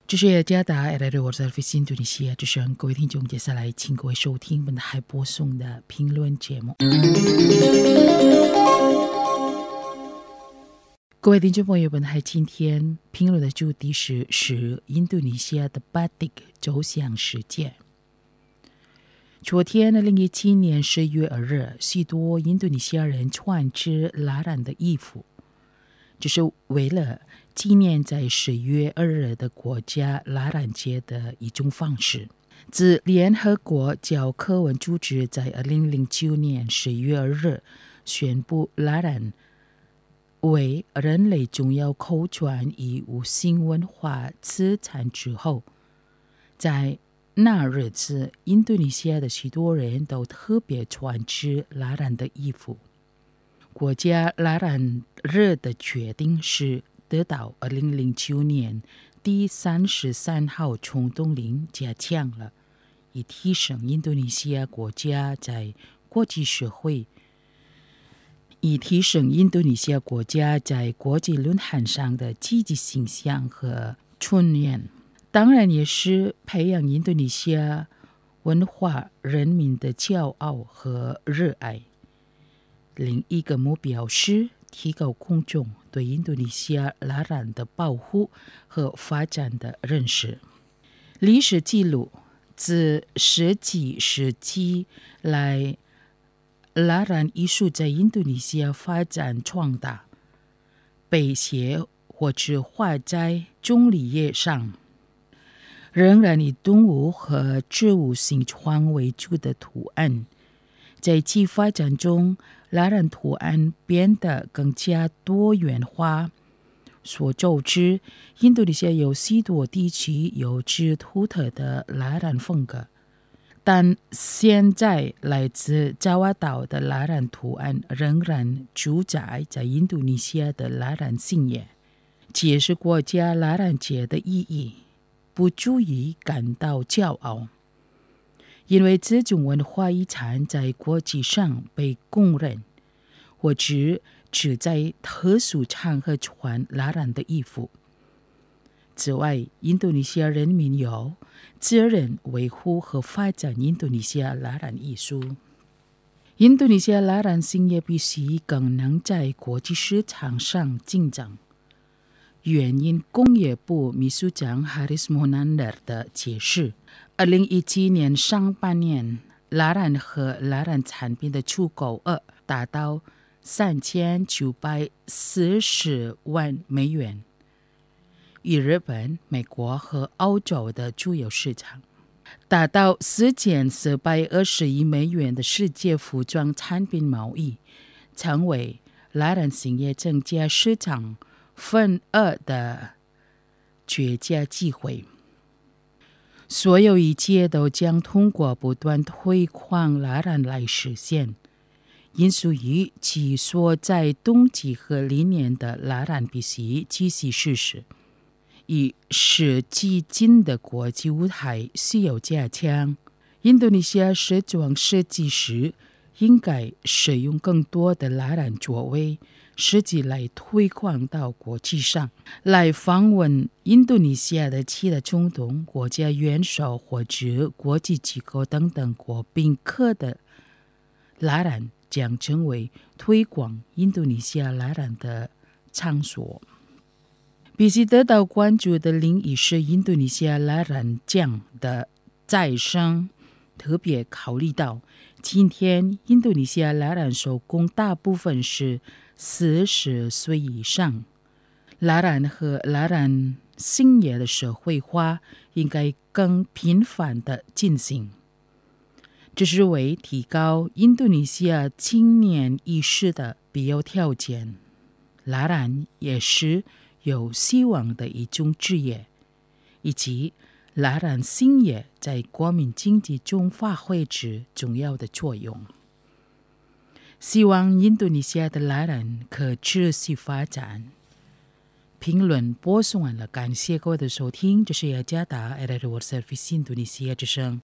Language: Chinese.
这是雅加达 RRI World Service Indonesia 之声，各位听众，接下来请各位收听本台播送的评论节目。各位听众朋友，本台今天评论的主题是印度尼西亚的Batik走向世界。昨天2017年10月2日，许多印度尼西亚人穿着拉染的衣服，这是为了纪念在10月2日的国家拉染节的一种方式。自联合国教科文组织在2009年10月2日宣布拉染为人类重要口传与无形文化资产之后，在那日子，印度尼西亚的许多人都特别穿着拉染的衣服。国家拉染日的决定是得到2009年第33号冲动令加强了，以提升印度尼西亚国家在国际社会论坛上的积极形象和尊严，当然也是培养印度尼西亚文化人民的骄傲和热爱。另一个目标是提高公众对印度尼西亚拉染的保护和发展的认识。历史记录自17世纪来，拉染艺术在印度尼西亚发展壮大，被写或者画在棕榈叶上，仍然以动物和植物形状为主的图案。在其发展中，拉染图案变得更加多元化。所周知，印度尼西亚有许多地区有着独特的拉染风格，但现在来自爪哇岛的拉染图案仍然主宰在印度尼西亚的拉染事业。这也是国家拉染节的意义，不足以感到骄傲。因为这种文化遗产在国际上被公认，或只在特殊场合穿拉染的衣服。此外，印度尼西亚人民有责任维护和发展印度尼西亚拉染艺术。印度尼西亚拉染行业必须更能在国际市场上竞争。原因工业部秘书长 Haris Monandar 的解释，2017年上半年，拉染和拉染产品的出口额达到3940万美元，与日本、美国和澳洲的主要市场，达到4420亿美元的世界服装产品贸易，成为拉染行业增加市场份额的绝佳机会。所有一切都将通过不断推广拉染来实现。因属于其所在动机和理念的拉染必须继续实施。以实际进的国际舞台需要加强。印度尼西亚时装设计师应该使用更多的拉染作为实际来推广到国际上。来访问印度尼西亚的其他总统、国家元首或者国际机构等等国宾客的拉染将成为推广印度尼西亚拉染的场所。必须得到关注的另一是印度尼西亚拉染奖的再生。特别考虑到今天印度尼西亚拉染手工大部分是40岁以上，拉染和拉染行业的社会化应该更频繁地进行。这是为提高印度尼西亚青年意识的必要条件。拉染也是有希望的一种职业，以及拉染行业在国民经济中发挥着重要的作用。希望印度尼西亚的拉染可持续发展。评论播送完了，感谢各位的收听，这是雅加达 RRI World Service 印度尼西亚之声。